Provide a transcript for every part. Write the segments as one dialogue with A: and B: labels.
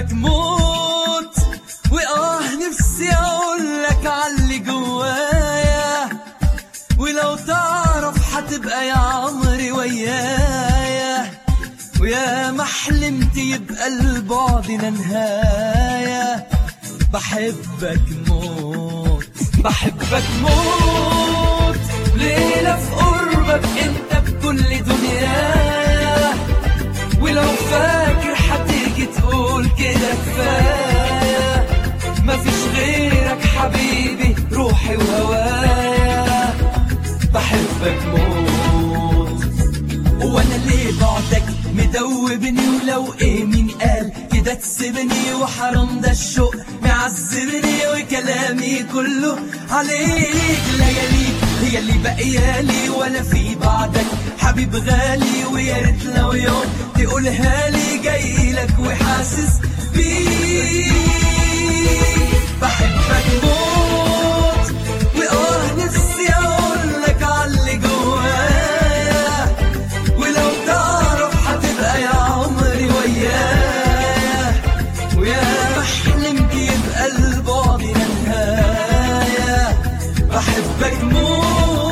A: موت، نفسي اقولك عاللي جوايا، ولو تعرف حتبقى يا عمري ويايا، ويا ما حلمت يبقى البعدنا نهاية. بحبك موت، بحبك موت، ليلة في قربك انت بكل دنيايا، ولو فاكر حتيجي تقول كده كفاية، مفيش غيرك حبيبي روحي وهوايا. بحبك موت، وانا ليه بعدك مدوبني، ولو مين قال كده تسيبني، وحرام ده الشوق معذبني، وكلامي كله عليك. لياليك هي اللي بقيالي، ولا في بعدك حبيب غالي، ويا ريت لو يوم تقولها لي جايلك وحاسس بيك. بحبك موت، نفسي اقولك عاللي جوايا، ولو تعرف حتبقى يا عمري ويايا، ويا ما حلمت يبقى البعدنا نهاية. بحبك موت.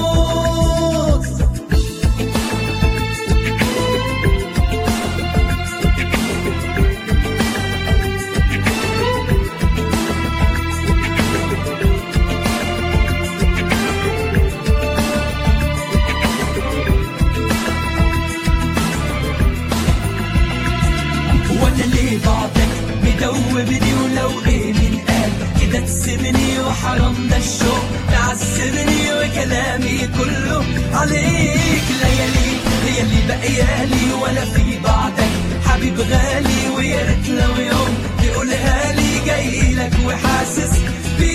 A: بعدك مدوبني، ولو مين قال كده تسيبني، وحرام ده الشوق تعذبني، وكلامي كله عليك. لياليك هي اللي بقيالي، ولا في بعدك حبيب غالي، ويا ريت لو يوم تقولها لي جايلك وحاسس بيك.